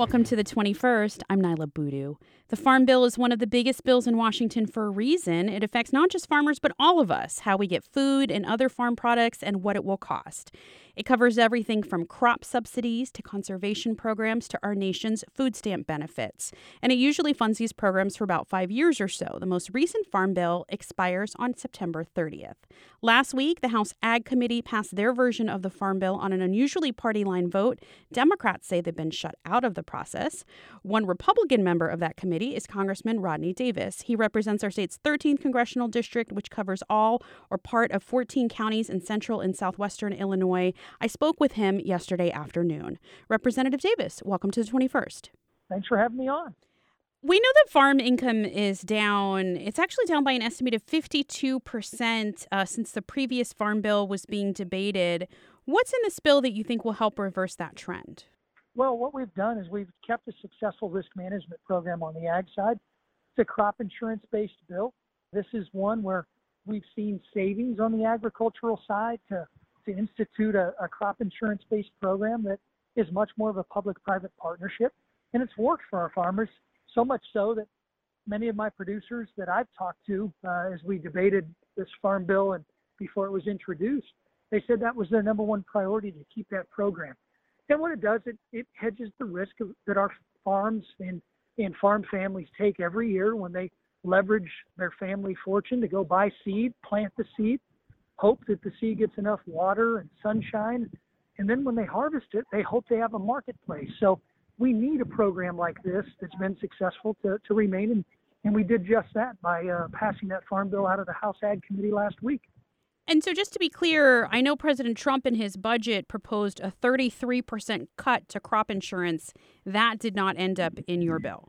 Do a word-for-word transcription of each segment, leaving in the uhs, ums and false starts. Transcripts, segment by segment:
Welcome to the twenty-first. I'm Nyla Boodoo. The Farm Bill is one of the biggest bills in Washington for a reason. It affects not just farmers, but all of us, how we get food and other farm products and what it will cost. It covers everything from crop subsidies to conservation programs to our nation's food stamp benefits. And it usually funds these programs for about five years or so. The most recent Farm Bill expires on September thirtieth. Last week, the House Ag Committee passed their version of the Farm Bill on an unusually party line vote. Democrats say they've been shut out of the process. One Republican member of that committee is Congressman Rodney Davis. He represents our state's thirteenth congressional district, which covers all or part of fourteen counties in central and southwestern Illinois. I spoke with him yesterday afternoon. Representative Davis, welcome to the twenty-first. Thanks for having me on. We know that farm income is down. It's actually down by an estimated fifty-two percent uh, since the previous farm bill was being debated. What's in this bill that you think will help reverse that trend? Well, what we've done is we've kept a successful risk management program on the ag side. It's a crop insurance-based bill. This is one where we've seen savings on the agricultural side to, to institute a, a crop insurance-based program that is much more of a public-private partnership. And it's worked for our farmers, so much so that many of my producers that I've talked to uh, as we debated this farm bill and before it was introduced, they said that was their number one priority, to keep that program. And what it does, it, it hedges the risk of, that our farms and, and farm families take every year when they leverage their family fortune to go buy seed, plant the seed, hope that the seed gets enough water and sunshine. And then when they harvest it, they hope they have a marketplace. So we need a program like this that's been successful to, to remain. And, and we did just that by uh, passing that farm bill out of the House Ag Committee last week. And so just to be clear, I know President Trump in his budget proposed a thirty-three percent cut to crop insurance. That did not end up in your bill.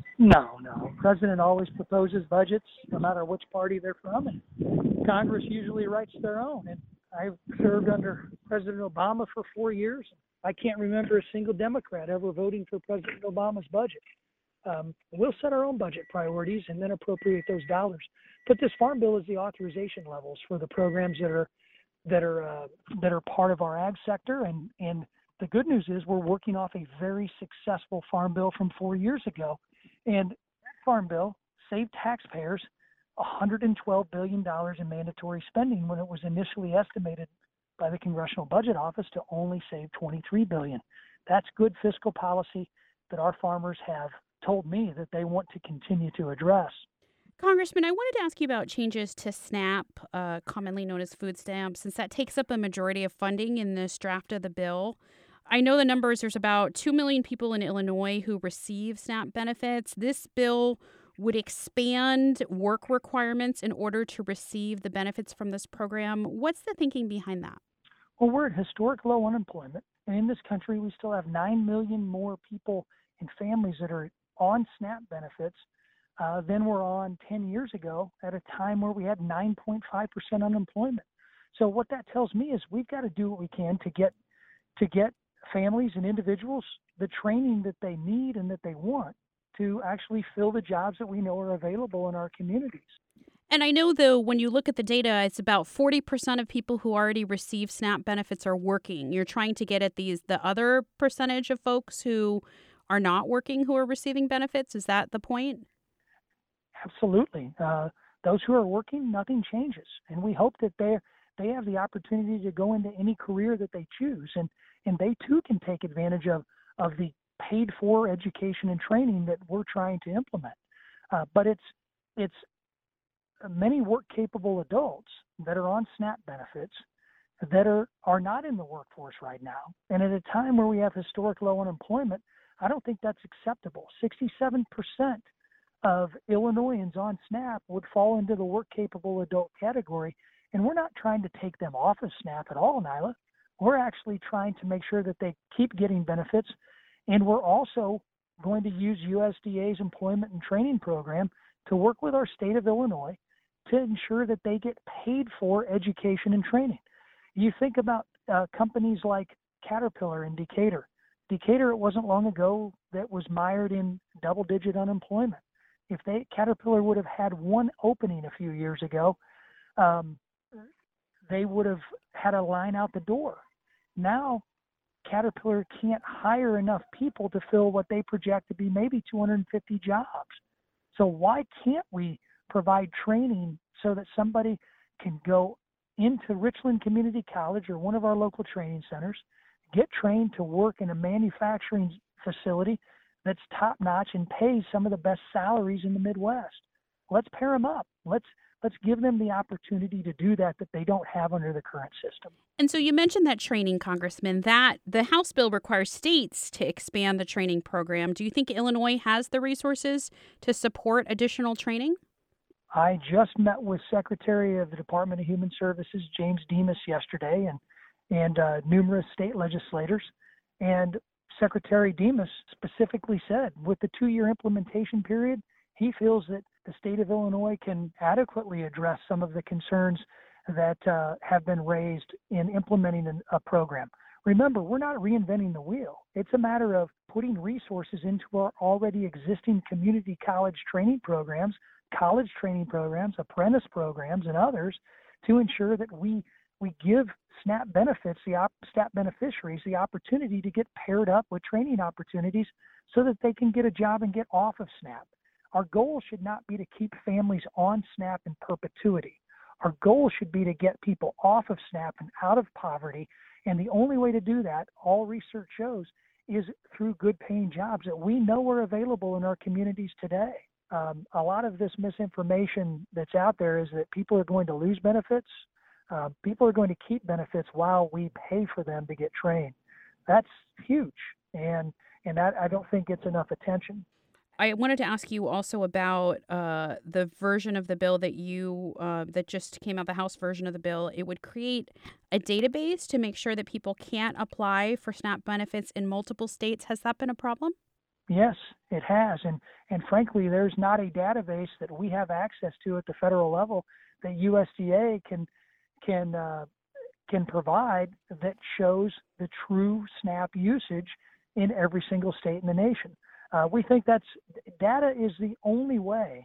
No, no. The president always proposes budgets, no matter which party they're from, and Congress usually writes their own. And I served under President Obama for four years. I can't remember a single Democrat ever voting for President Obama's budget. Um, we'll set our own budget priorities and then appropriate those dollars. But this farm bill is the authorization levels for the programs that are that are uh, that are part of our ag sector. And and the good news is we're working off a very successful farm bill from four years ago. And that farm bill saved taxpayers one hundred twelve billion dollars in mandatory spending when it was initially estimated by the Congressional Budget Office to only save twenty-three billion dollars. That's good fiscal policy that our farmers have told me that they want to continue to address. Congressman, I wanted to ask you about changes to SNAP, uh, commonly known as food stamps, since that takes up a majority of funding in this draft of the bill. I know the numbers, there's about two million people in Illinois who receive SNAP benefits. This bill would expand work requirements in order to receive the benefits from this program. What's the thinking behind that? Well, we're at historic low unemployment. And in this country, we still have nine million more people and families that are on SNAP benefits uh, than were on ten years ago at a time where we had nine point five percent unemployment. So what that tells me is we've got to do what we can to get to get families and individuals the training that they need and that they want to actually fill the jobs that we know are available in our communities. And I know, though, when you look at the data, it's about forty percent of people who already receive SNAP benefits are working. You're trying to get at these the other percentage of folks who are not working who are receiving benefits. Is that the point? Absolutely. Uh, those who are working, nothing changes. And we hope that they they have the opportunity to go into any career that they choose. And, and they, too, can take advantage of, of the paid-for education and training that we're trying to implement. Uh, but it's it's many work-capable adults that are on SNAP benefits that are, are not in the workforce right now. And at a time where we have historic low unemployment, I don't think that's acceptable. sixty-seven percent of Illinoisans on SNAP would fall into the work-capable adult category, and we're not trying to take them off of SNAP at all, Nyla. We're actually trying to make sure that they keep getting benefits, and we're also going to use U S D A's employment and training program to work with our state of Illinois to ensure that they get paid for education and training. You think about uh, companies like Caterpillar and Decatur. Decatur, it wasn't long ago that was mired in double-digit unemployment. If they Caterpillar would have had one opening a few years ago, um, they would have had a line out the door. Now, Caterpillar can't hire enough people to fill what they project to be maybe two hundred fifty jobs. So why can't we provide training so that somebody can go into Richland Community College or one of our local training centers, get trained to work in a manufacturing facility that's top-notch and pays some of the best salaries in the Midwest? Let's pair them up. Let's let's give them the opportunity to do that that they don't have under the current system. And so you mentioned that training, Congressman, that the House bill requires states to expand the training program. Do you think Illinois has the resources to support additional training? I just met with Secretary of the Department of Human Services, James Demas, yesterday, and and uh, numerous state legislators. And Secretary Demas specifically said, with the two-year implementation period, he feels that the state of Illinois can adequately address some of the concerns that uh, have been raised in implementing an, a program. Remember, we're not reinventing the wheel. It's a matter of putting resources into our already existing community college training programs, college training programs, apprentice programs, and others to ensure that we we give SNAP benefits, the op, SNAP beneficiaries, the opportunity to get paired up with training opportunities so that they can get a job and get off of SNAP. Our goal should not be to keep families on SNAP in perpetuity. Our goal should be to get people off of SNAP and out of poverty. And the only way to do that, all research shows, is through good paying jobs that we know are available in our communities today. Um, a lot of this misinformation that's out there is that people are going to lose benefits. Uh, people are going to keep benefits while we pay for them to get trained. That's huge. And, and that, I don't think gets enough attention. I wanted to ask you also about uh, the version of the bill that you uh, that just came out, the House version of the bill. It would create a database to make sure that people can't apply for SNAP benefits in multiple states. Has that been a problem? Yes, it has. And, and frankly, there's not a database that we have access to at the federal level that U S D A can can uh, can provide that shows the true SNAP usage in every single state in the nation. Uh, we think that's data is the only way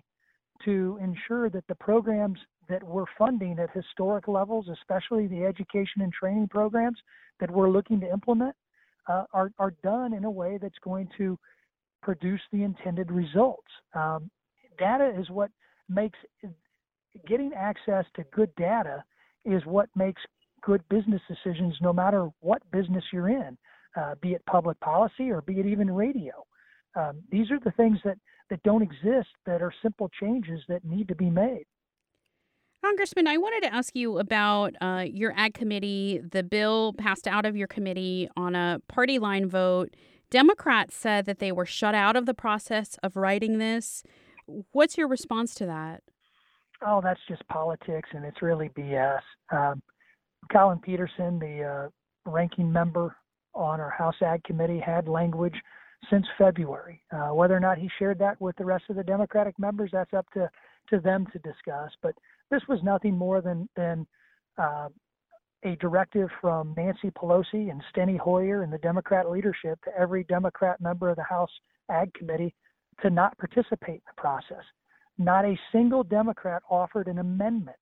to ensure that the programs that we're funding at historic levels, especially the education and training programs that we're looking to implement, uh, are, are done in a way that's going to produce the intended results. Um, data is what makes getting access to good data is what makes good business decisions no matter what business you're in, uh, be it public policy or be it even radio. Um, these are the things that, that don't exist that are simple changes that need to be made. Congressman, I wanted to ask you about uh, your ag committee. The bill passed out of your committee on a party line vote. Democrats said that they were shut out of the process of writing this. What's your response to that? Oh, that's just politics, and it's really B S. Um, Colin Peterson, the uh, ranking member on our House Ag Committee, had language since February. Uh, whether or not he shared that with the rest of the Democratic members, that's up to, to them to discuss. But this was nothing more than, than uh, a directive from Nancy Pelosi and Steny Hoyer and the Democrat leadership to every Democrat member of the House Ag Committee to not participate in the process. Not a single Democrat offered an amendment.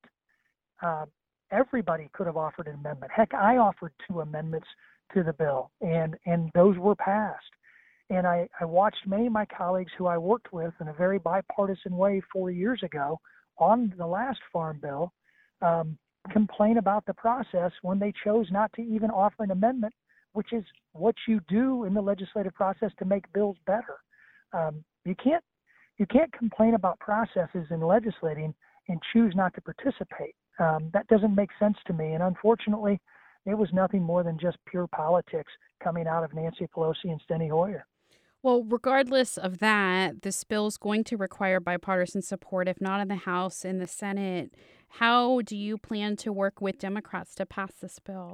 Uh, everybody could have offered an amendment. Heck, I offered two amendments to the bill, and, and those were passed. And I, I watched many of my colleagues who I worked with in a very bipartisan way four years ago on the last farm bill um, complain about the process when they chose not to even offer an amendment, which is what you do in the legislative process to make bills better. Um, you can't you can't complain about processes in legislating and choose not to participate. Um, that doesn't make sense to me. And unfortunately, it was nothing more than just pure politics coming out of Nancy Pelosi and Steny Hoyer. Well, regardless of that, this bill is going to require bipartisan support, if not in the House, in the Senate. How do you plan to work with Democrats to pass this bill?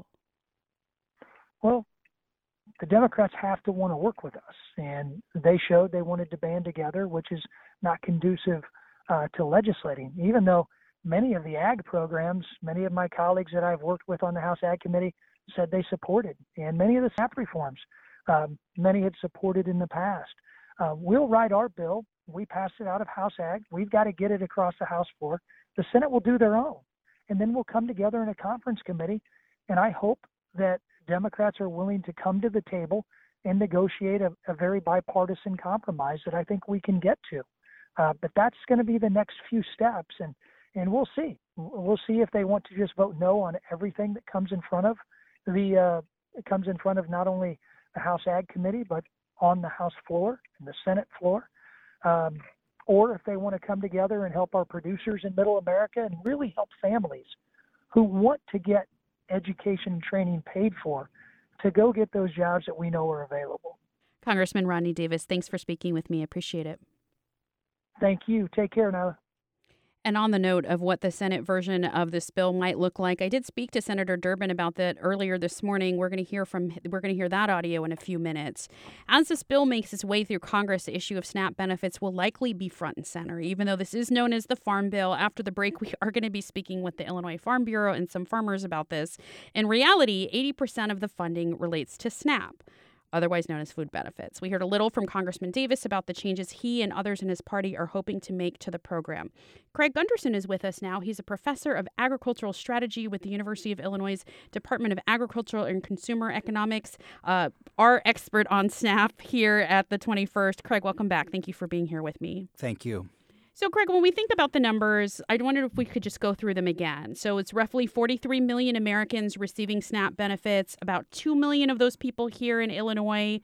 Well, the Democrats have to want to work with us, and they showed they wanted to band together, which is not conducive uh, to legislating, even though many of the ag programs, many of my colleagues that I've worked with on the House Ag Committee said they supported, and many of the SNAP reforms, um, many had supported in the past. Uh, we'll write our bill. We passed it out of House Ag. We've got to get it across the House floor. The Senate will do their own, and then we'll come together in a conference committee, and I hope that Democrats are willing to come to the table and negotiate a, a very bipartisan compromise that I think we can get to. Uh, but that's going to be the next few steps, and, and we'll see. We'll see if they want to just vote no on everything that comes in front of the uh, it comes in front of not only the House Ag Committee, but on the House floor and the Senate floor, um, or if they want to come together and help our producers in Middle America and really help families who want to get education and training paid for to go get those jobs that we know are available. Congressman Rodney Davis, thanks for speaking with me. I appreciate it. Thank you. Take care, Nyla. And on the note of what the Senate version of this bill might look like, I did speak to Senator Durbin about that earlier this morning. We're going to hear from we're going to hear that audio in a few minutes. As this bill makes its way through Congress, the issue of SNAP benefits will likely be front and center. Even though this is known as the Farm Bill, after the break, we are going to be speaking with the Illinois Farm Bureau and some farmers about this. In reality, eighty percent of the funding relates to SNAP, otherwise known as food benefits. We heard a little from Congressman Davis about the changes he and others in his party are hoping to make to the program. Craig Gunderson is with us now. He's a professor of agricultural strategy with the University of Illinois Department of Agricultural and Consumer Economics, uh, our expert on SNAP here at the twenty-first. Craig, welcome back. Thank you for being here with me. Thank you. So, Craig, when we think about the numbers, I wondered if we could just go through them again. So it's roughly forty-three million Americans receiving SNAP benefits, about two million of those people here in Illinois.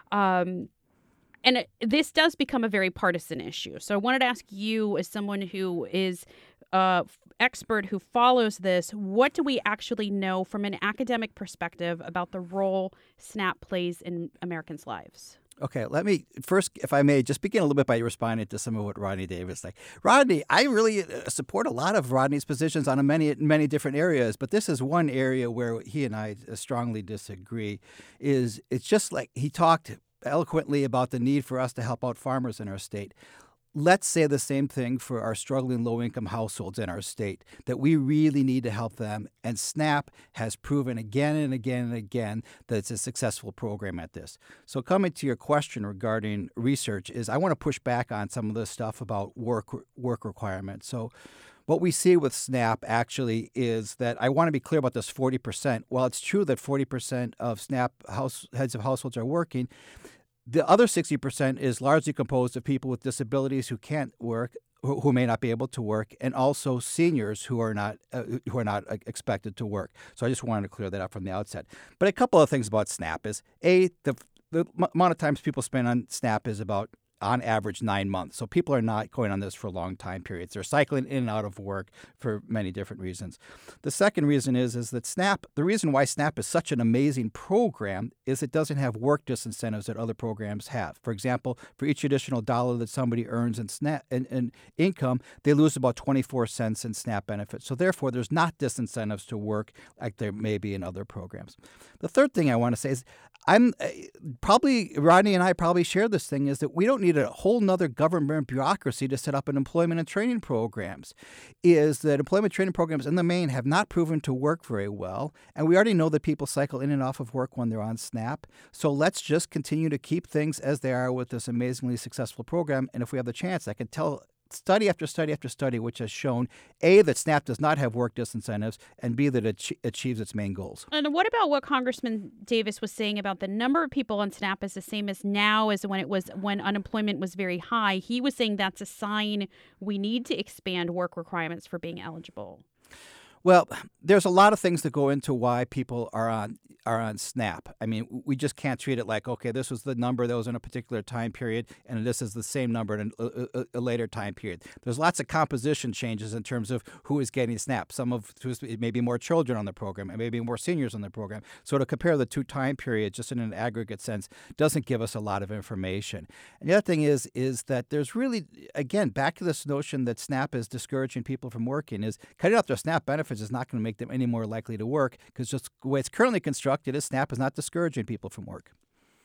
Um, and it, this does become a very partisan issue. So I wanted to ask you, as someone who is an expert who follows this, what do we actually know from an academic perspective about the role SNAP plays in Americans' lives? Okay, let me first, if I may, just begin a little bit by responding to some of what Rodney Davis said. Rodney, I really support a lot of Rodney's positions on a many, many different areas, but this is one area where he and I strongly disagree. Is it's just like he talked eloquently about the need for us to help out farmers in our state. Let's say the same thing for our struggling low-income households in our state, that we really need to help them. And SNAP has proven again and again and again that it's a successful program at this. So coming to your question regarding research is I want to push back on some of the stuff about work work requirements. So what we see with SNAP actually is that I want to be clear about this forty percent. While it's true that forty percent of SNAP house, heads of households are working, the other sixty percent is largely composed of people with disabilities who can't work, who, who may not be able to work, and also seniors who are not uh, who are not uh, expected to work. So I just wanted to clear that up from the outset. But a couple of things about SNAP is, A, the, the amount of times people spend on SNAP is about, on average, nine months. So people are not going on this for long time periods. They're cycling in and out of work for many different reasons. The second reason is, is that SNAP, the reason why SNAP is such an amazing program is it doesn't have work disincentives that other programs have. For example, for each additional dollar that somebody earns in SNAP in, in income, they lose about twenty-four cents in SNAP benefits. So therefore, there's not disincentives to work like there may be in other programs. The third thing I want to say is I'm uh, probably, Rodney and I probably share this thing, is that we don't need a whole nother government bureaucracy to set up an employment and training programs. Is that employment training programs in the main have not proven to work very well. And we already know that people cycle in and off of work when they're on SNAP. So let's just continue to keep things as they are with this amazingly successful program. And if we have the chance, I can tell study after study after study which has shown, A, that SNAP does not have work disincentives, and B, that it ach- achieves its main goals. And what about what Congressman Davis was saying about the number of people on SNAP is the same as now as when it was when unemployment was very high? He was saying that's a sign we need to expand work requirements for being eligible. Well, there's a lot of things that go into why people are on are on SNAP. I mean, we just can't treat it like, okay, this was the number that was in a particular time period, and this is the same number in a, a, a later time period. There's lots of composition changes in terms of who is getting SNAP. Some of it may be more children on the program, and maybe more seniors on the program. So to compare the two time periods, just in an aggregate sense, doesn't give us a lot of information. And the other thing is, is that there's really, again, back to this notion that SNAP is discouraging people from working, is cutting off their SNAP benefits is not going to make them any more likely to work, because just the way it's currently constructed is SNAP is not discouraging people from work.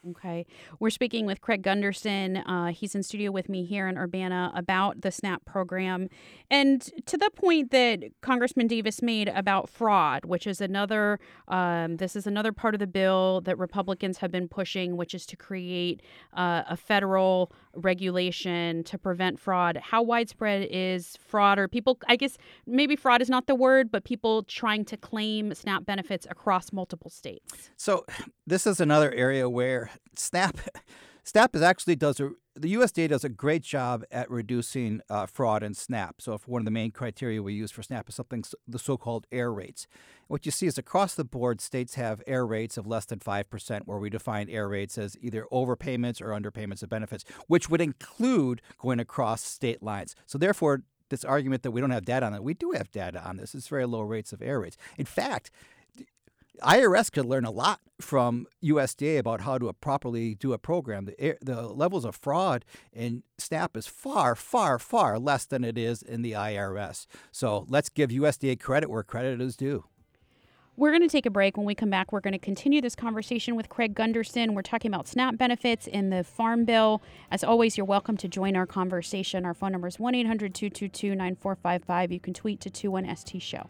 Okay. We're speaking with Craig Gunderson. Uh, he's in studio with me here in Urbana about the SNAP program. And to the point that Congressman Davis made about fraud, which is another, um, this is another part of the bill that Republicans have been pushing, which is to create uh, a federal regulation to prevent fraud. How widespread is fraud, or people, I guess maybe fraud is not the word, but people trying to claim SNAP benefits across multiple states? So this is another area where SNAP, SNAP is actually does a, the U S D A does a great job at reducing uh, fraud in SNAP. So if one of the main criteria we use for SNAP is something, the so-called error rates. What you see is across the board, states have error rates of less than five percent, where we define error rates as either overpayments or underpayments of benefits, which would include going across state lines. So therefore, this argument that we don't have data on it, we do have data on this. It's very low rates of error rates. In fact, I R S could learn a lot from U S D A about how to properly do a program. The, the levels of fraud in SNAP is far, far, far less than it is in the I R S. So let's give U S D A credit where credit is due. We're going to take a break. When we come back, we're going to continue this conversation with Craig Gunderson. We're talking about SNAP benefits in the Farm Bill. As always, you're welcome to join our conversation. Our phone number is one eight hundred two two two nine four five five. You can tweet to two one S T show.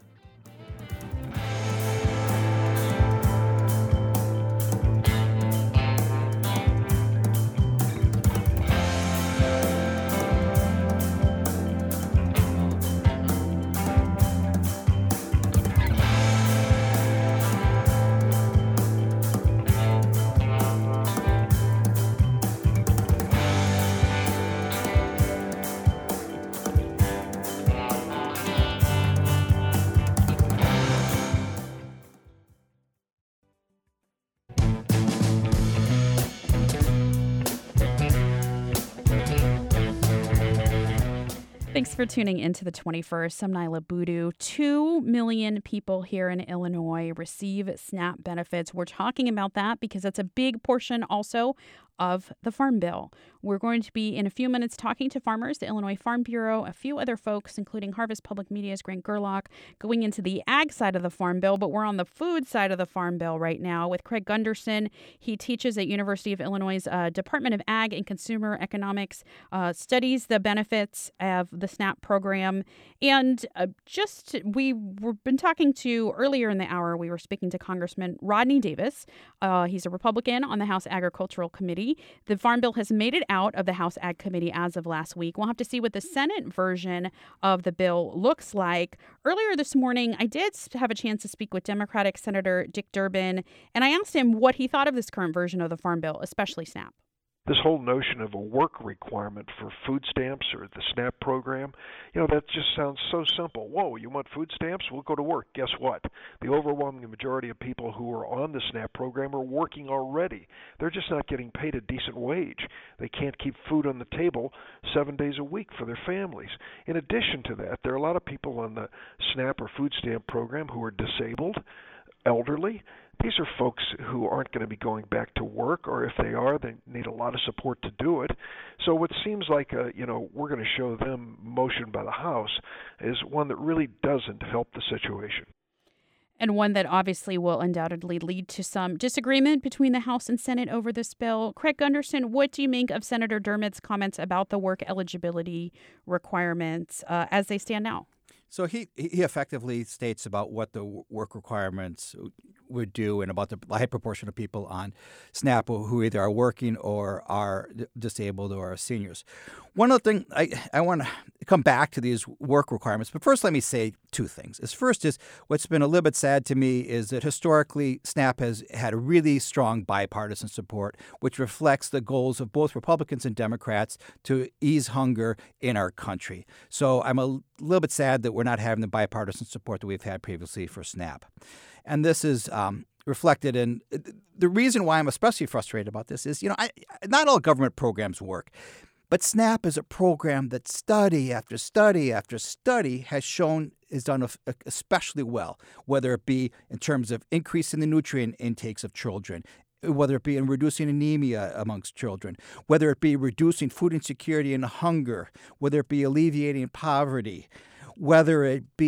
Thanks for tuning into the twenty-first. I'm Nyla Boodoo. Two million people here in Illinois receive SNAP benefits. We're talking about that because that's a big portion also of the Farm Bill. We're going to be in a few minutes talking to farmers, the Illinois Farm Bureau, a few other folks, including Harvest Public Media's Grant Gerlach, going into the ag side of the Farm Bill, but we're on the food side of the Farm Bill right now with Craig Gunderson. He teaches at University of Illinois' uh, Department of Ag and Consumer Economics, uh, studies the benefits of the SNAP program. And uh, just, we were been talking to, earlier in the hour, we were speaking to Congressman Rodney Davis. Uh, he's a Republican on the House Agricultural Committee. The Farm Bill has made it out of the House Ag Committee as of last week. We'll have to see what the Senate version of the bill looks like. Earlier this morning, I did have a chance to speak with Democratic Senator Dick Durbin, and I asked him what he thought of this current version of the Farm Bill, especially SNAP. This whole notion of a work requirement for food stamps or the SNAP program, you know, that just sounds so simple. Whoa, you want food stamps? We'll go to work. Guess what? The overwhelming majority of people who are on the SNAP program are working already. They're just not getting paid a decent wage. They can't keep food on the table seven days a week for their families. In addition to that, there are a lot of people on the SNAP or food stamp program who are disabled, elderly. These are folks who aren't going to be going back to work, or if they are, they need a lot of support to do it. So what seems like, a, you know, we're going to show them motion by the House is one that really doesn't help the situation. And one that obviously will undoubtedly lead to some disagreement between the House and Senate over this bill. Craig Gunderson, what do you make of Senator Dermott's comments about the work eligibility requirements uh, as they stand now? So he he effectively states about what the work requirements would do and about the high proportion of people on SNAP who either are working or are disabled or are seniors. One other thing, I, I want to come back to these work requirements, but first let me say two things. As first is what's been a little bit sad to me is that historically SNAP has had a really strong bipartisan support, which reflects the goals of both Republicans and Democrats to ease hunger in our country. So I'm a little bit sad that we're not having the bipartisan support that we've had previously for SNAP. And this is um, reflected in the reason why I'm especially frustrated about this is, you know, I, not all government programs work. But SNAP is a program that study after study after study has shown is done especially well, whether it be in terms of increasing the nutrient intakes of children, whether it be in reducing anemia amongst children, whether it be reducing food insecurity and hunger, whether it be alleviating poverty, whether it be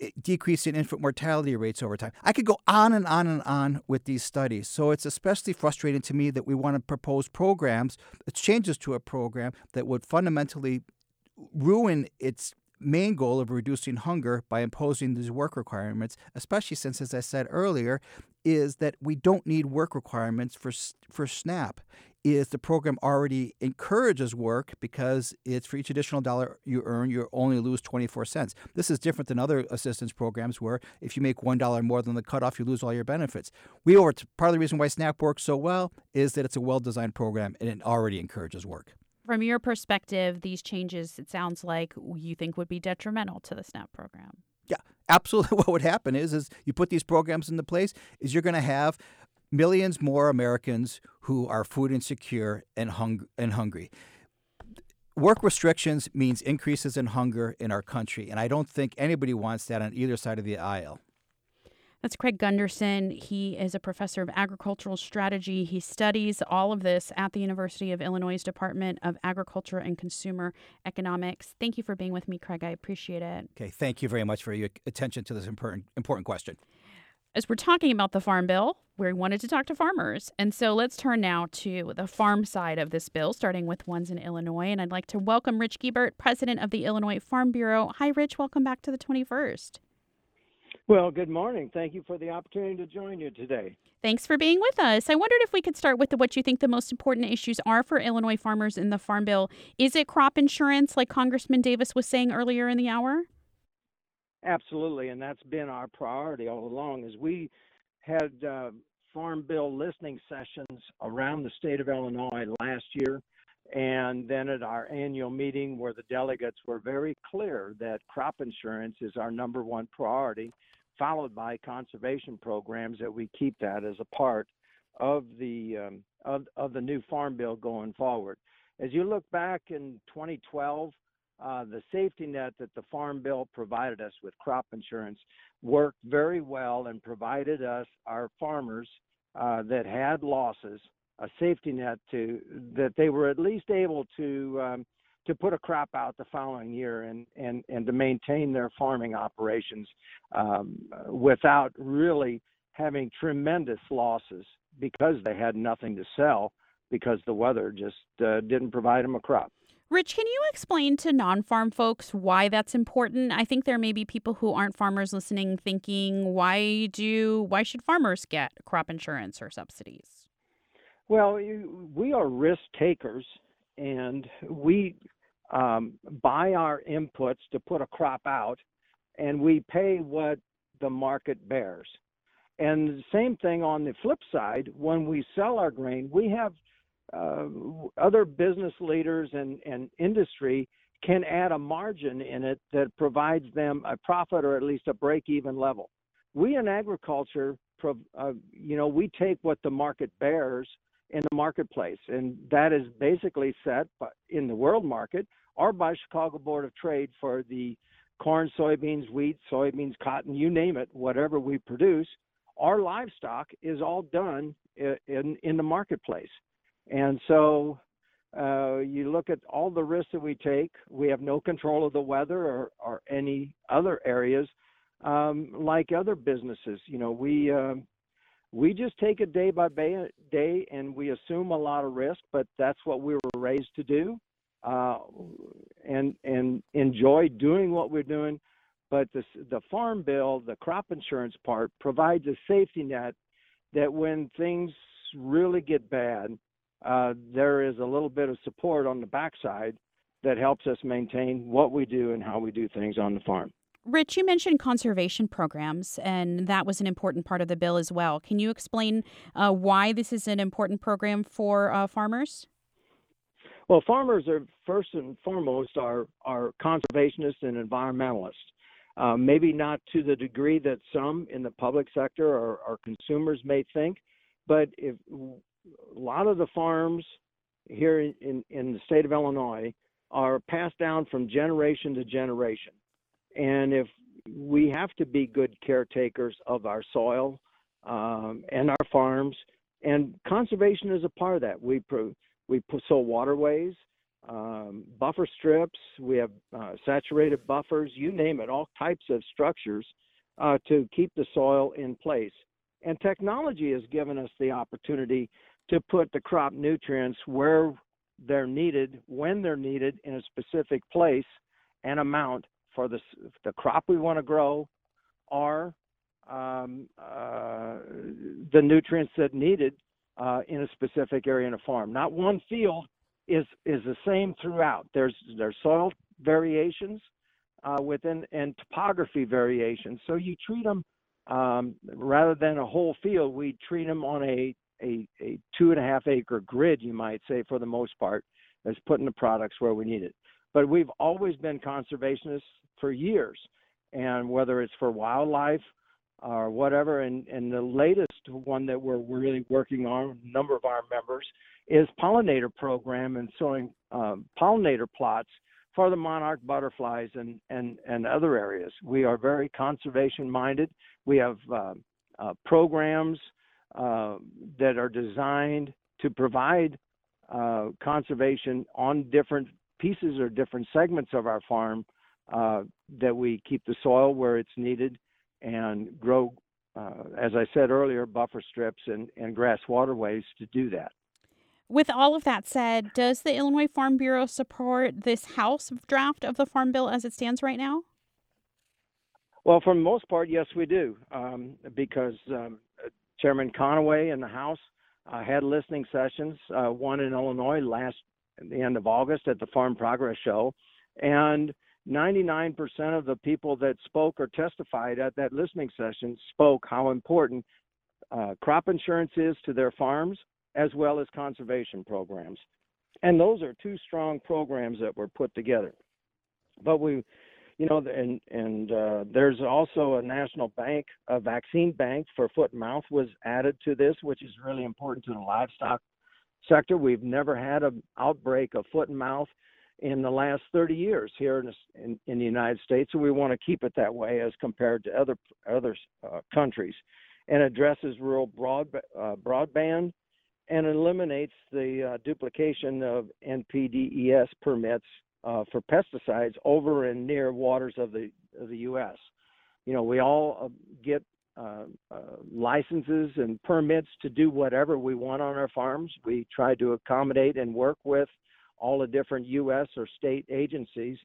decrease in infant mortality rates over time. I could go on and on and on with these studies. So it's especially frustrating to me that we want to propose programs, changes to a program that would fundamentally ruin its main goal of reducing hunger by imposing these work requirements, especially since, as I said earlier, is that we don't need work requirements for for SNAP. Is the program already encourages work because it's for each additional dollar you earn, you only lose twenty-four cents. This is different than other assistance programs where if you make one dollar more than the cutoff, you lose all your benefits. We over part of the reason why SNAP works so well is that it's a well-designed program and it already encourages work. From your perspective, these changes, it sounds like you think would be detrimental to the SNAP program. Yeah, absolutely. What would happen is, is you put these programs into place, is you're going to have millions more Americans who are food insecure and, hung- and hungry. Work restrictions means increases in hunger in our country, and I don't think anybody wants that on either side of the aisle. That's Craig Gunderson. He is a professor of agricultural strategy. He studies all of this at the University of Illinois Department of Agriculture and Consumer Economics. Thank you for being with me, Craig. I appreciate it. Okay, thank you very much for your attention to this important important question. As we're talking about the Farm Bill, we wanted to talk to farmers. And so let's turn now to the farm side of this bill, starting with ones in Illinois. And I'd like to welcome Rich Gebert, president of the Illinois Farm Bureau. Hi, Rich. Welcome back to the twenty-first. Well, good morning. Thank you for the opportunity to join you today. Thanks for being with us. I wondered if we could start with the, what you think the most important issues are for Illinois farmers in the Farm Bill. Is it crop insurance, like Congressman Davis was saying earlier in the hour? Absolutely, and that's been our priority all along. As we had uh, Farm Bill listening sessions around the state of Illinois last year, and then at our annual meeting where the delegates were very clear that crop insurance is our number one priority, followed by conservation programs, that we keep that as a part of the um, of, of the new Farm Bill going forward. As you look back in twenty twelve, uh, the safety net that the Farm Bill provided us with crop insurance worked very well and provided us, our farmers uh, that had losses, a safety net to that they were at least able to um, to put a crop out the following year and, and, and to maintain their farming operations um, without really having tremendous losses because they had nothing to sell because the weather just uh, didn't provide them a crop. Rich, can you explain to non-farm folks why that's important? I think there may be people who aren't farmers listening thinking, why do why should farmers get crop insurance or subsidies? Well, you, we are risk takers, and we um, buy our inputs to put a crop out, and we pay what the market bears. And the same thing on the flip side, when we sell our grain, we have uh, other business leaders and, and industry can add a margin in it that provides them a profit or at least a break-even level. We in agriculture, uh, you know, we take what the market bears in the marketplace, and that is basically set by, in the world market or by Chicago Board of Trade for the corn, soybeans, wheat, soybeans, cotton, you name it, whatever we produce. Our livestock is all done in, in, in the marketplace. And so uh, you look at all the risks that we take. We have no control of the weather or, or any other areas um, like other businesses. You know, we uh, we just take it day by day, and we assume a lot of risk, but that's what we were raised to do, uh, and and enjoy doing what we're doing. But the the Farm Bill, the crop insurance part, provides a safety net that when things really get bad, uh, there is a little bit of support on the backside that helps us maintain what we do and how we do things on the farm. Rich, you mentioned conservation programs, and that was an important part of the bill as well. Can you explain uh, why this is an important program for uh, farmers? Well, farmers are first and foremost are, are conservationists and environmentalists. Uh, maybe not to the degree that some in the public sector or, or consumers may think, but if a lot of the farms here in, in the state of Illinois are passed down from generation to generation. And if we have to be good caretakers of our soil um, and our farms, and conservation is a part of that. We pro, we sow waterways, um, buffer strips, we have uh, saturated buffers, you name it, all types of structures uh, to keep the soil in place. And technology has given us the opportunity to put the crop nutrients where they're needed, when they're needed, in a specific place and amount for the, the crop we want to grow, or um, uh, the nutrients that needed uh, in a specific area in a farm. Not one field is is the same throughout. There's there's soil variations uh, within and topography variations. So you treat them um, rather than a whole field. We treat them on a, a a two and a half acre grid, you might say, for the most part, as putting the products where we need it. But we've always been conservationists for years, and whether it's for wildlife or whatever, and, and the latest one that we're really working on, a number of our members, is pollinator program and sowing um, pollinator plots for the monarch butterflies and, and, and other areas. We are very conservation minded. We have uh, uh, programs uh, that are designed to provide uh, conservation on different pieces or different segments of our farm, uh, that we keep the soil where it's needed and grow, uh, as I said earlier, buffer strips and, and grass waterways to do that. With all of that said, does the Illinois Farm Bureau support this House draft of the Farm Bill as it stands right now? Well, for the most part, yes, we do, um, because um, Chairman Conaway in the House uh, had listening sessions, uh, one in Illinois last at the end of August at the Farm Progress Show, and ninety-nine percent of the people that spoke or testified at that listening session spoke how important uh, crop insurance is to their farms, as well as conservation programs. And those are two strong programs that were put together. But we, you know, and, and uh, there's also a national bank, a vaccine bank for foot and mouth was added to this, which is really important to the livestock sector. We've never had an outbreak of foot and mouth in the last thirty years here in, in, in the United States, and we want to keep it that way as compared to other other uh, countries, and addresses rural broad, uh, broadband and eliminates the uh, duplication of N P D E S permits uh, for pesticides over and near waters of the of the U S. You know, we all uh, get uh, uh, licenses and permits to do whatever we want on our farms. We try to accommodate and work with all the different U S or state agencies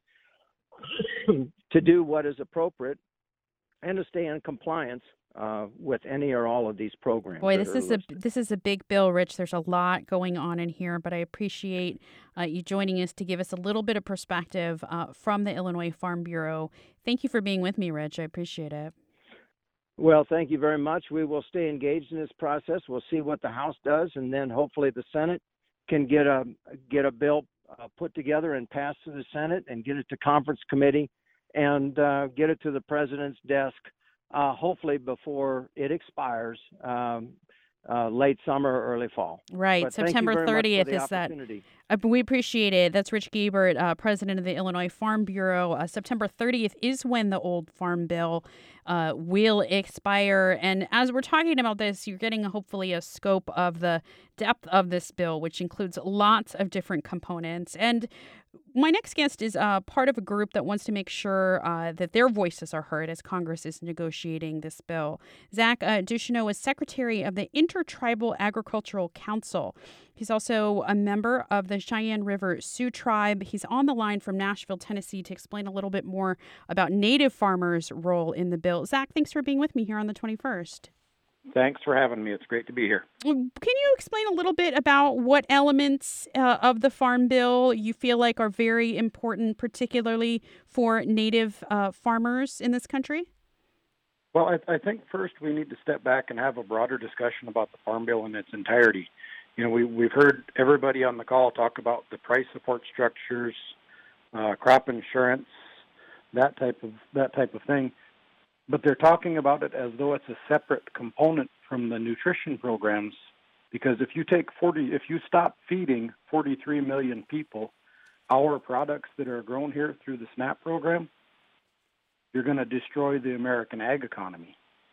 to do what is appropriate and to stay in compliance uh, with any or all of these programs. Boy, this is listed. a this is a big bill, Rich. There's a lot going on in here, but I appreciate uh, you joining us to give us a little bit of perspective uh, from the Illinois Farm Bureau. Thank you for being with me, Rich. I appreciate it. Well, thank you very much. We will stay engaged in this process. We'll see what the House does, and then hopefully the Senate can get a get a bill uh, put together and passed to the Senate and get it to conference committee and uh, get it to the president's desk, uh, hopefully before it expires, um, uh, late summer or early fall. Right. But September thirtieth is that. Uh, we appreciate it. That's Rich Gabert, uh, president of the Illinois Farm Bureau. Uh, September thirtieth is when the old farm bill uh, will expire. And as we're talking about this, you're getting hopefully a scope of the depth of this bill, which includes lots of different components. And my next guest is uh, part of a group that wants to make sure uh, that their voices are heard as Congress is negotiating this bill. Zach uh, Ducheneaux is secretary of the Intertribal Agricultural Council. He's also a member of the Cheyenne River Sioux Tribe. He's on the line from Nashville, Tennessee, to explain a little bit more about Native farmers' role in the bill. Zach, thanks for being with me here on the twenty-first. Thanks for having me. It's great to be here. Can you explain a little bit about what elements uh, of the Farm Bill you feel like are very important, particularly for Native uh, farmers in this country? Well, I, I think first we need to step back and have a broader discussion about the Farm Bill in its entirety. You know, we, we've heard everybody on the call talk about the price support structures, uh, crop insurance, that type of that type of thing. But they're talking about it as though it's a separate component from the nutrition programs, because if you take forty, if you stop feeding forty-three million people our products that are grown here through the SNAP program, you're going to destroy the American ag economy.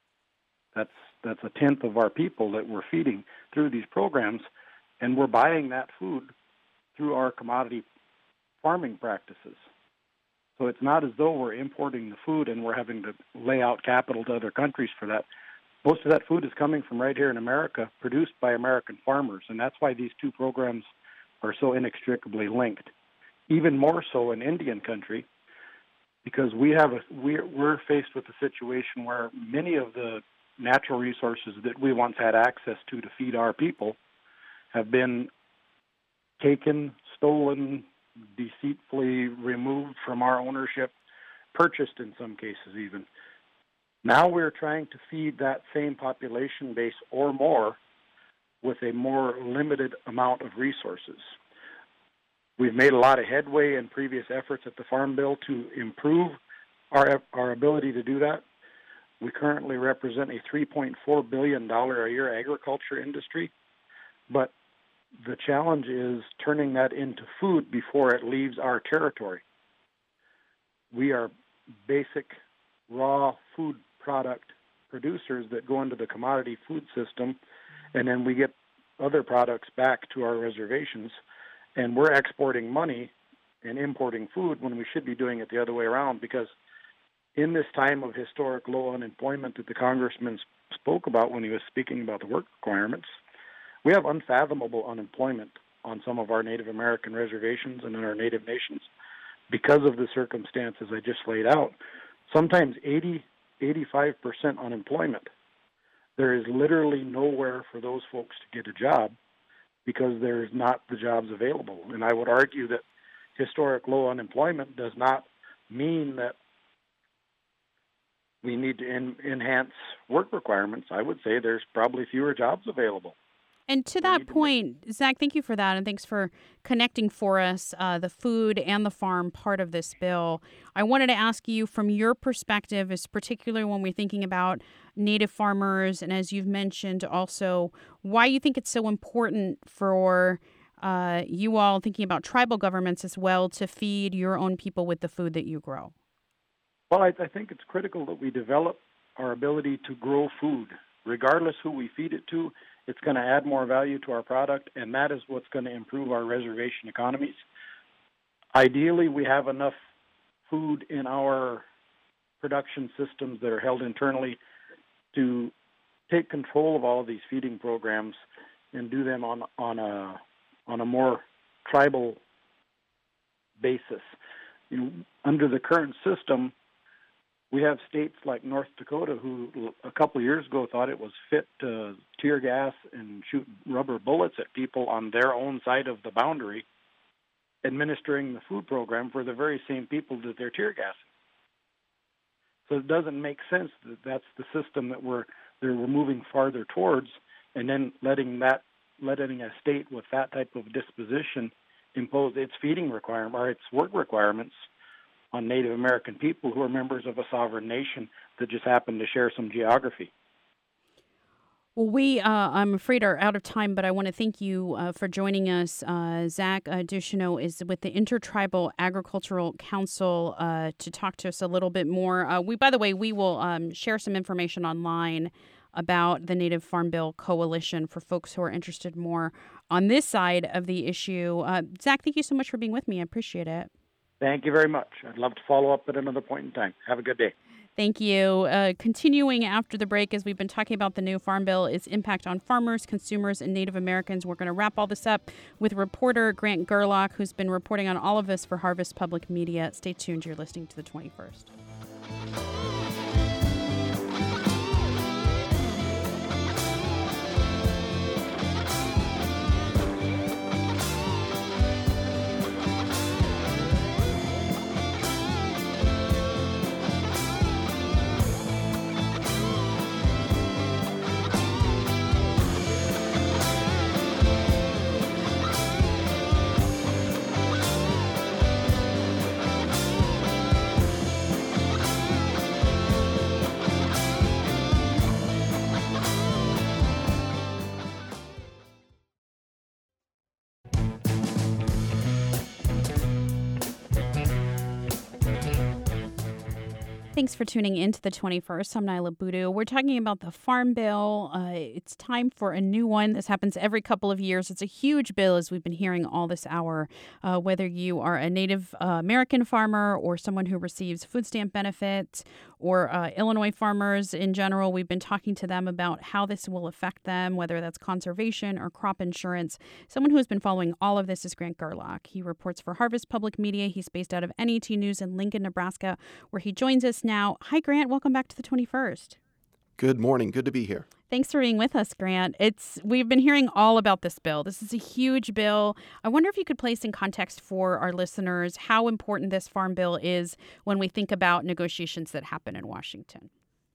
That's that's a tenth of our people that we're feeding through these programs, and we're buying that food through our commodity farming practices. So it's not as though we're importing the food and we're having to lay out capital to other countries for that. Most of that food is coming from right here in America, produced by American farmers, and that's why these two programs are so inextricably linked. Even more so in Indian country, because we have a we're, we're faced with a situation where many of the natural resources that we once had access to to feed our people have been taken, stolen, deceitfully removed from our ownership, purchased in some cases even. Now we're trying to feed that same population base or more with a more limited amount of resources. We've made a lot of headway in previous efforts at the Farm Bill to improve our our ability to do that. We currently represent a three point four billion dollars a year agriculture industry, but the challenge is turning that into food before it leaves our territory. We are basic raw food product producers that go into the commodity food system, and then we get other products back to our reservations, and we're exporting money and importing food when we should be doing it the other way around, because in this time of historic low unemployment that the congressman spoke about when he was speaking about the work requirements, we have unfathomable unemployment on some of our Native American reservations and in our native nations because of the circumstances I just laid out. Sometimes eighty, eighty-five percent unemployment. There is literally nowhere for those folks to get a job because there's not the jobs available. And I would argue that historic low unemployment does not mean that we need to en- enhance work requirements. I would say there's probably fewer jobs available. And to that point, Zach, thank you for that, and thanks for connecting for us uh, the food and the farm part of this bill. I wanted to ask you, from your perspective, is particularly when we're thinking about Native farmers, and as you've mentioned also, why you think it's so important for uh, you all thinking about tribal governments as well to feed your own people with the food that you grow. Well, I, I think it's critical that we develop our ability to grow food, regardless who we feed it to. It's going to add more value to our product, and that is what's going to improve our reservation economies. Ideally, we have enough food in our production systems that are held internally to take control of all of these feeding programs and do them on on a on a more tribal basis. You know, under the current system, we have states like North Dakota who a couple of years ago thought it was fit to tear gas and shoot rubber bullets at people on their own side of the boundary, administering the food program for the very same people that they're tear gassing. So it doesn't make sense that that's the system that we're that we're moving farther towards, and then letting that letting a state with that type of disposition impose its feeding requirement or its work requirements on Native American people who are members of a sovereign nation that just happen to share some geography. Well, we, uh, I'm afraid, are out of time, but I want to thank you uh, for joining us. Uh, Zach uh, Ducheneaux is with the Intertribal Agricultural Council uh, to talk to us a little bit more. Uh, we, by the way, we will um, share some information online about the Native Farm Bill Coalition for folks who are interested more on this side of the issue. Uh, Zach, thank you so much for being with me. I appreciate it. Thank you very much. I'd love to follow up at another point in time. Have a good day. Thank you. Uh, continuing after the break, as we've been talking about the new Farm Bill, its impact on farmers, consumers, and Native Americans. We're going to wrap all this up with reporter Grant Gerlach, who's been reporting on all of this for Harvest Public Media. Stay tuned. You're listening to The twenty-first. Thanks for tuning in to the twenty-first. I'm Nyla Boodoo. We're talking about the Farm Bill. Uh, it's time for a new one. This happens every couple of years. It's a huge bill, as we've been hearing all this hour. Uh, whether you are a Native uh, American farmer or someone who receives food stamp benefits or uh, Illinois farmers in general, we've been talking to them about how this will affect them, whether that's conservation or crop insurance. Someone who has been following all of this is Grant Gerlach. He reports for Harvest Public Media. He's based out of N E T News in Lincoln, Nebraska, where he joins us now. Hi, Grant. Welcome back to the twenty-first. Good morning. Good to be here. Thanks for being with us, Grant. It's we've been hearing all about this bill. This is a huge bill. I wonder if you could place in context for our listeners how important this farm bill is when we think about negotiations that happen in Washington.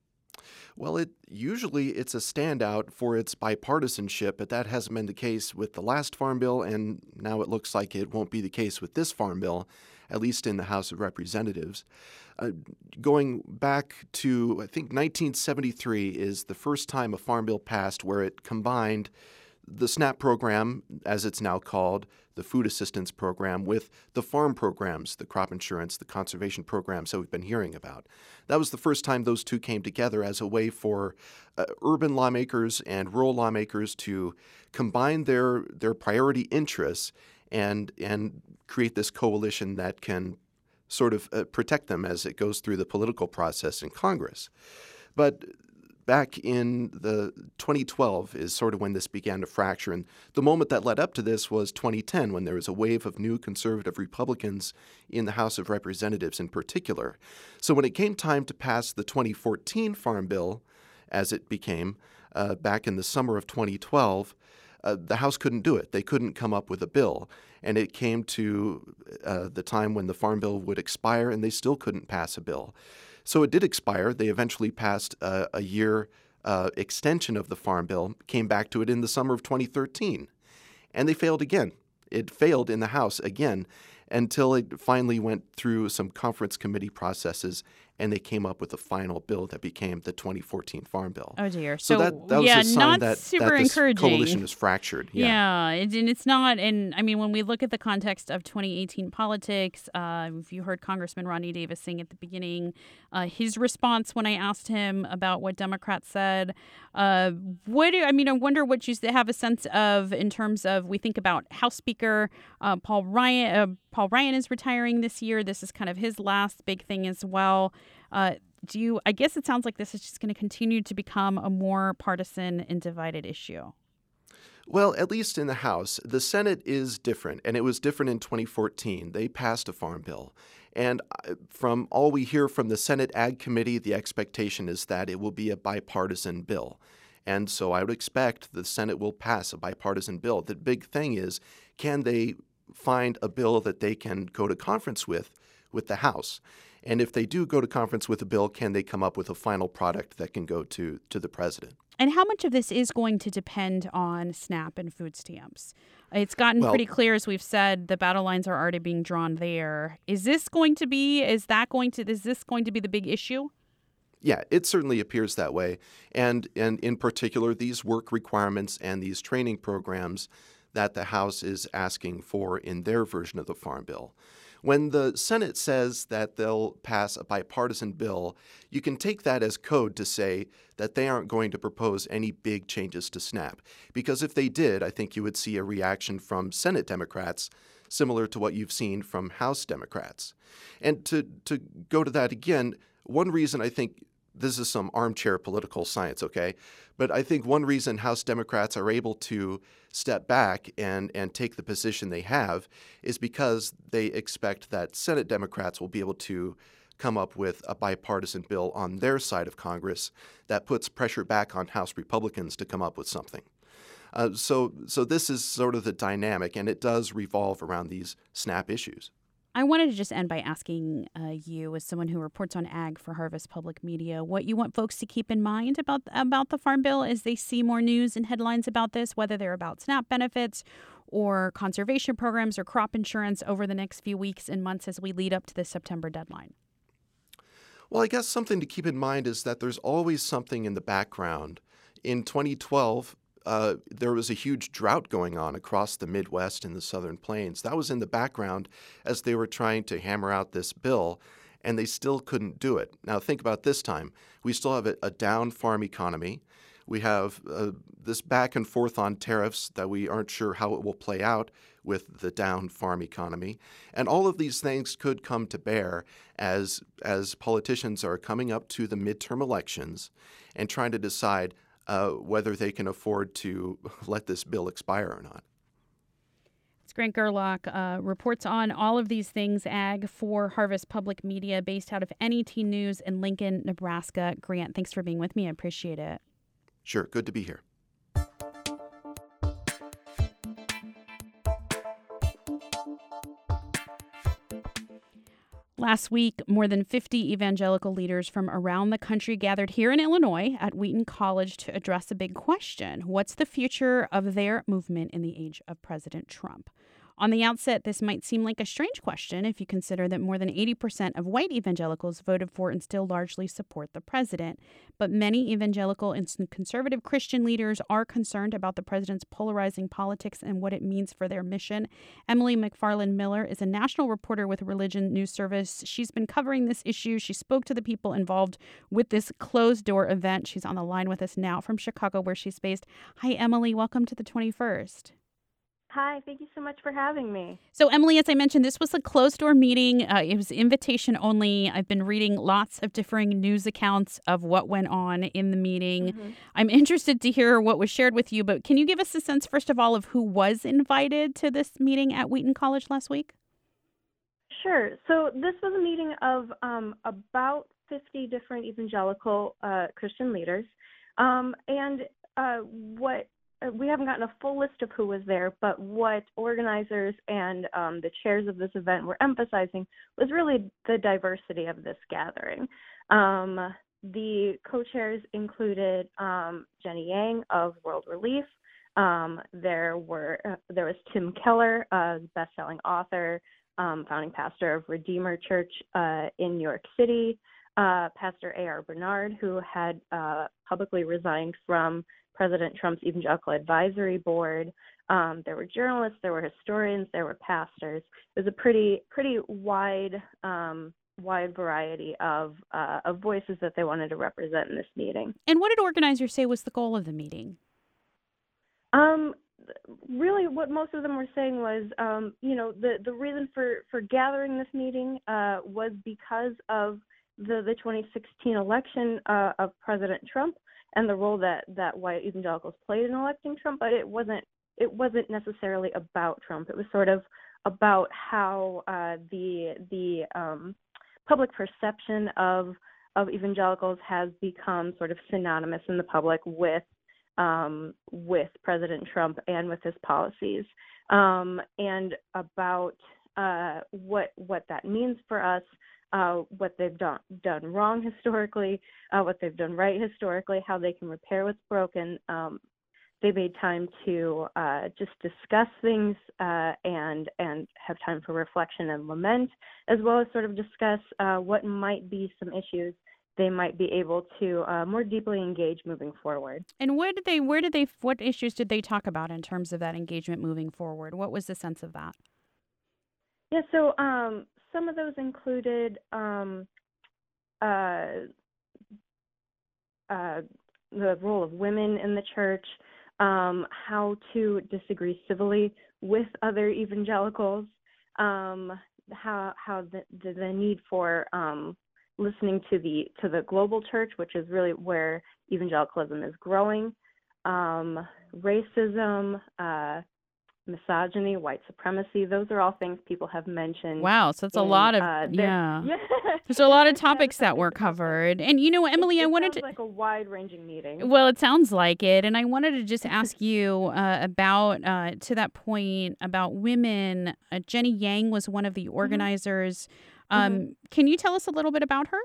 Well, it usually it's a standout for its bipartisanship, but that hasn't been the case with the last farm bill, and now it looks like it won't be the case with this farm bill, at least in the House of Representatives. Uh, going back to, I think, nineteen seventy-three is the first time a farm bill passed where it combined the SNAP program, as it's now called, the food assistance program, with the farm programs, the crop insurance, the conservation programs that we've been hearing about. That was the first time those two came together as a way for uh, urban lawmakers and rural lawmakers to combine their their priority interests and and create this coalition that can sort of uh, protect them as it goes through the political process in Congress. But back in the twenty twelve is sort of when this began to fracture. And the moment that led up to this was twenty ten, when there was a wave of new conservative Republicans in the House of Representatives in particular. So when it came time to pass the twenty fourteen Farm Bill, as it became, uh, back in the summer of twenty twelve, uh, the House couldn't do it. They couldn't come up with a bill. And it came to uh, the time when the Farm Bill would expire, and they still couldn't pass a bill. So it did expire. They eventually passed a, a year uh, extension of the Farm Bill, came back to it in the summer of twenty thirteen, and they failed again. It failed in the House again until it finally went through some conference committee processes, and they came up with a final bill that became the twenty fourteen Farm Bill. Oh, dear. So, so that, that was yeah, a sign not that, super that this encouraging. coalition is fractured. Yeah, Yeah. and and it's not. And I mean, when we look at the context of twenty eighteen politics, uh, if you heard Congressman Rodney Davis saying at the beginning, uh, his response when I asked him about what Democrats said, uh, what do I mean? I wonder what you have a sense of in terms of we think about House Speaker uh, Paul Ryan. Uh, Paul Ryan is retiring this year. This is kind of his last big thing as well. Uh, do you? I guess it sounds like this is just going to continue to become a more partisan and divided issue. Well, at least in the House, the Senate is different, and it was different in twenty fourteen. They passed a farm bill. And from all we hear from the Senate Ag Committee, the expectation is that it will be a bipartisan bill. And so I would expect the Senate will pass a bipartisan bill. The big thing is, can they find a bill that they can go to conference with, with the House? And if they do go to conference with a bill, can they come up with a final product that can go to, to the president? And how much of this is going to depend on SNAP and food stamps? It's gotten well, pretty clear, as we've said, the battle lines are already being drawn there. Is this going to be, is that going to, is this going to be the big issue? Yeah, it certainly appears that way. And, and in particular, these work requirements and these training programs that the House is asking for in their version of the Farm Bill. When the Senate says that they'll pass a bipartisan bill, you can take that as code to say that they aren't going to propose any big changes to SNAP. Because if they did, I think you would see a reaction from Senate Democrats similar to what you've seen from House Democrats. And to, to go to that again, one reason I think this is some armchair political science, okay? But I think one reason House Democrats are able to step back and, and take the position they have is because they expect that Senate Democrats will be able to come up with a bipartisan bill on their side of Congress that puts pressure back on House Republicans to come up with something. Uh, so, so this is sort of the dynamic, and it does revolve around these SNAP issues. I wanted to just end by asking uh, you, as someone who reports on ag for Harvest Public Media, what you want folks to keep in mind about about the Farm Bill as they see more news and headlines about this, whether they're about SNAP benefits or conservation programs or crop insurance over the next few weeks and months as we lead up to the September deadline. Well, I guess something to keep in mind is that there's always something in the background. In twenty twelve, Uh, there was a huge drought going on across the Midwest and the Southern Plains. That was in the background as they were trying to hammer out this bill. and they still couldn't do it. Now think about this time. We still have a, a down farm economy. We have uh, this back and forth on tariffs that we aren't sure how it will play out with the down farm economy. And all of these things could come to bear as, as politicians are coming up to the midterm elections and trying to decide uh, whether they can afford to let this bill expire or not. Grant Gerlach uh, reports on all of these things, ag, for Harvest Public Media, based out of N E T News in Lincoln, Nebraska. Grant, thanks for being with me. I appreciate it. Sure. Good to be here. Last week, more than fifty evangelical leaders from around the country gathered here in Illinois at Wheaton College to address a big question. What's the future of their movement in the age of President Trump? On the outset, this might seem like a strange question if you consider that more than eighty percent of white evangelicals voted for and still largely support the president. But many evangelical and conservative Christian leaders are concerned about the president's polarizing politics and what it means for their mission. Emily McFarland Miller is a national reporter with Religion News Service. She's been covering this issue. She spoke to the people involved with this closed-door event. She's on the line with us now from Chicago, where she's based. Hi, Emily. Welcome to the twenty-first. Hi, thank you so much for having me. So, Emily, as I mentioned, this was a closed-door meeting. Uh, it was invitation only. I've been reading lots of differing news accounts of what went on in the meeting. Mm-hmm. I'm interested to hear what was shared with you, but can you give us a sense, first of all, of who was invited to this meeting at Wheaton College last week? Sure. So this was a meeting of um, about fifty different evangelical uh, Christian leaders. Um, and uh, what we haven't gotten a full list of who was there, but what organizers and um, the chairs of this event were emphasizing was really the diversity of this gathering. Um, the co-chairs included um, Jenny Yang of World Relief. Um, there were uh, there was Tim Keller, a best-selling author, um, founding pastor of Redeemer Church uh, in New York City. Uh, Pastor A R Bernard, who had uh, publicly resigned from President Trump's Evangelical Advisory Board. Um, there were journalists, there were historians, there were pastors. It was a pretty pretty wide um, wide variety of uh, of voices that they wanted to represent in this meeting. And what did organizers say was the goal of the meeting? Um, really, what most of them were saying was, um, you know, the the reason for for gathering this meeting uh, was because of the the twenty sixteen election uh, of President Trump and the role that, that white evangelicals played in electing Trump, but it wasn't it wasn't necessarily about Trump. It was sort of about how uh, the the um, public perception of of evangelicals has become sort of synonymous in the public with um, with President Trump and with his policies, um, and about uh, what what that means for us. Uh, what they've done done wrong historically, uh, what they've done right historically, how they can repair what's broken. Um, they made time to uh, just discuss things uh, and and have time for reflection and lament, as well as sort of discuss uh, what might be some issues they might be able to uh, more deeply engage moving forward. And where did they? Where did they? What issues did they talk about in terms of that engagement moving forward? What was the sense of that? Yeah. So. Um, Some of those included um, uh, uh, the role of women in the church, um, how to disagree civilly with other evangelicals, um, how how the, the, the need for um, listening to the to the global church, which is really where evangelicalism is growing, um, racism. Uh, misogyny, white supremacy, those are all things people have mentioned. Wow, so it's a lot of, uh, yeah. yeah. There's a lot of topics that were covered. And, you know, Emily, it, it I wanted to... It sounds like a wide-ranging meeting. Well, it sounds like it. And I wanted to just ask you uh, about, uh, to that point, about women. Uh, Jenny Yang was one of the organizers. Mm-hmm. Um, mm-hmm. Can you tell us a little bit about her?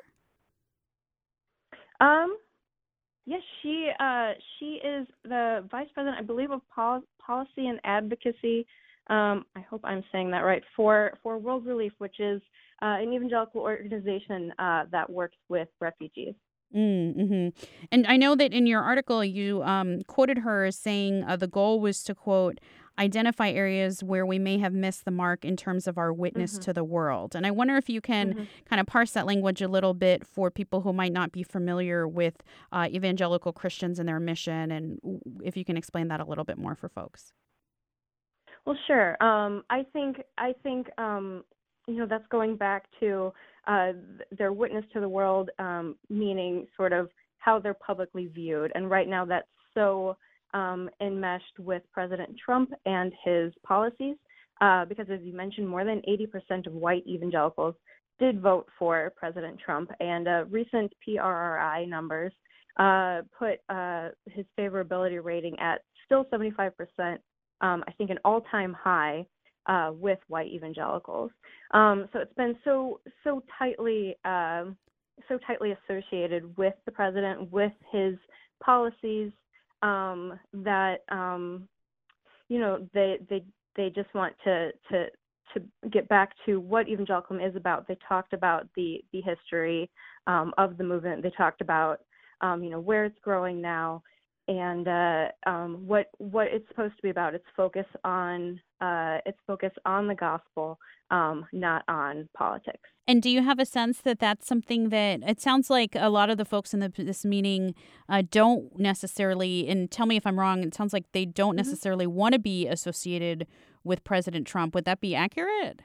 Um. Yes, she uh, she is the vice president, I believe, of pol- policy and advocacy. Um, I hope I'm saying that right for for World Relief, which is uh, an evangelical organization uh, that works with refugees. Mm-hmm. And I know that in your article you um, quoted her as saying uh, the goal was to, quote, identify areas where we may have missed the mark in terms of our witness Mm-hmm. to the world. And I wonder if you can Mm-hmm. kind of parse that language a little bit for people who might not be familiar with uh, evangelical Christians and their mission, and if you can explain that a little bit more for folks. Well, sure. Um, I think I think um, you know that's going back to uh, their witness to the world, um, meaning sort of how they're publicly viewed. And right now, that's so um, enmeshed with President Trump and his policies, uh, because as you mentioned, more than eighty percent of white evangelicals did vote for President Trump, and uh, recent P R R I numbers uh, put uh, his favorability rating at still seventy-five percent. Um, I think an all-time high uh, with white evangelicals. Um, so it's been so so tightly uh, so tightly associated with the president, with his policies, um, that um, you know they they they just want to to to get back to what evangelicalism is about. They talked about the the history um, of the movement. They talked about um, you know where it's growing now. And uh, um, what what it's supposed to be about. It's focus on uh, it's focus on the gospel, um, not on politics. And do you have a sense that that's something that it sounds like a lot of the folks in the, this meeting uh, don't necessarily, and tell me if I'm wrong, it sounds like they don't Mm-hmm. necessarily want to be associated with President Trump. Would that be accurate?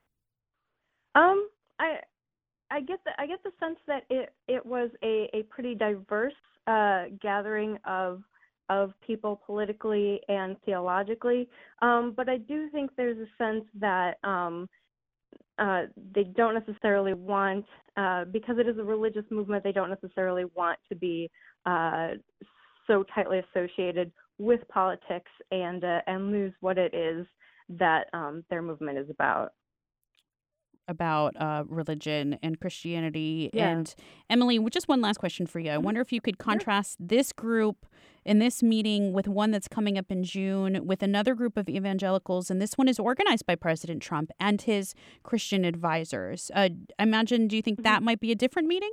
Um, I I get the I get the sense that it it was a, a pretty diverse uh, gathering of of people politically and theologically, um, but I do think there's a sense that um, uh, they don't necessarily want, uh, because it is a religious movement, they don't necessarily want to be uh, so tightly associated with politics and uh, and lose what it is that um, their movement is about. About uh, religion and Christianity. Yeah. And Emily, just one last question for you. I wonder if you could contrast this group in this meeting with one that's coming up in June with another group of evangelicals, and this one is organized by President Trump and his Christian advisors. Uh, I imagine, do you think that might be a different meeting?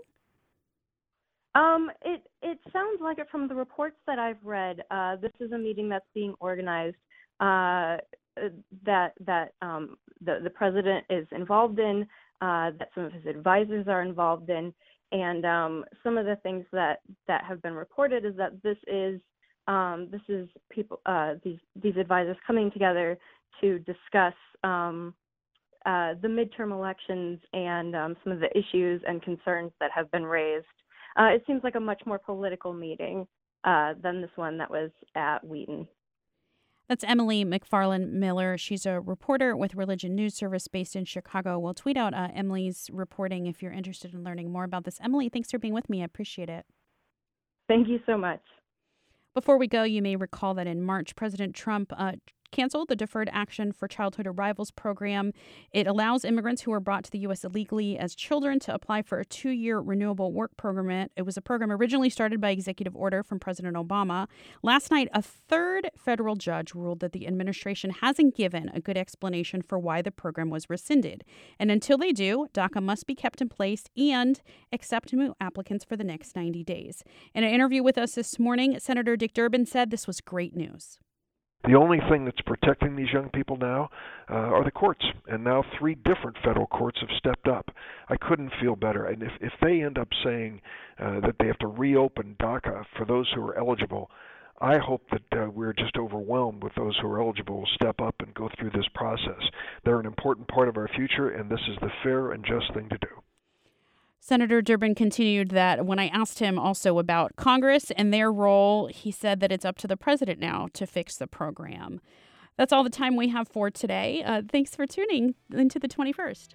Um, it it sounds like it from the reports that I've read. Uh, this is a meeting that's being organized uh, that that um, the the president is involved in, uh, that some of his advisors are involved in, and um, some of the things that, that have been reported is that this is um, this is people uh, these these advisors coming together to discuss um, uh, the midterm elections and um, some of the issues and concerns that have been raised. Uh, it seems like a much more political meeting uh, than this one that was at Wheaton. That's Emily McFarland Miller. She's a reporter with Religion News Service based in Chicago. We'll tweet out uh, Emily's reporting if you're interested in learning more about this. Emily, thanks for being with me. I appreciate it. Thank you so much. Before we go, you may recall that in March, President Trump uh, canceled the Deferred Action for Childhood Arrivals program. It allows immigrants who are brought to the U S illegally as children to apply for a two-year renewable work program. It was a program originally started by executive order from President Obama. Last night, a third federal judge ruled that the administration hasn't given a good explanation for why the program was rescinded. And until they do, DACA must be kept in place and accept new applicants for the next ninety days. In an interview with us this morning, Senator Dick Durbin said this was great news. The only thing that's protecting these young people now uh, are the courts, and now three different federal courts have stepped up. I couldn't feel better. And if, if they end up saying uh, that they have to reopen DACA for those who are eligible, I hope that uh, we're just overwhelmed with those who are eligible will step up and go through this process. They're an important part of our future, and this is the fair and just thing to do. Senator Durbin continued that when I asked him also about Congress and their role, he said that it's up to the president now to fix the program. That's all the time we have for today. Uh, thanks for tuning into the twenty-first.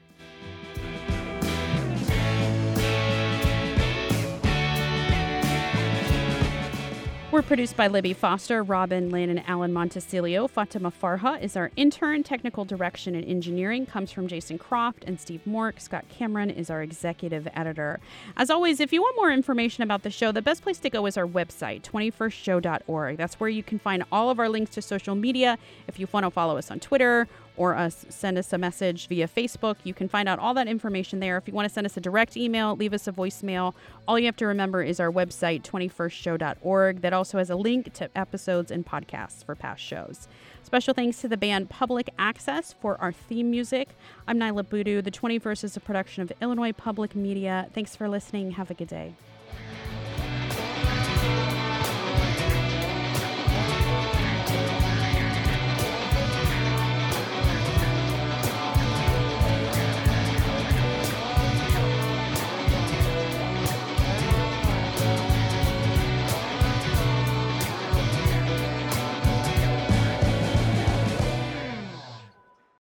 We're produced by Libby Foster, Robin Lynn, and Alan Montecillo. Fatima Farha is our intern. Technical direction and engineering comes from Jason Croft and Steve Mork. Scott Cameron is our executive editor. As always, if you want more information about the show, the best place to go is our website, twenty-first show dot org. That's where you can find all of our links to social media. If you want to follow us on Twitter or us send us a message via Facebook. You can find out all that information there. If you want to send us a direct email, leave us a voicemail. All you have to remember is our website, twenty-first show dot org, that also has a link to episodes and podcasts for past shows. Special thanks to the band Public Access for our theme music. I'm Nyla Boodoo. The twenty-first is a production of Illinois Public Media. Thanks for listening. Have a good day.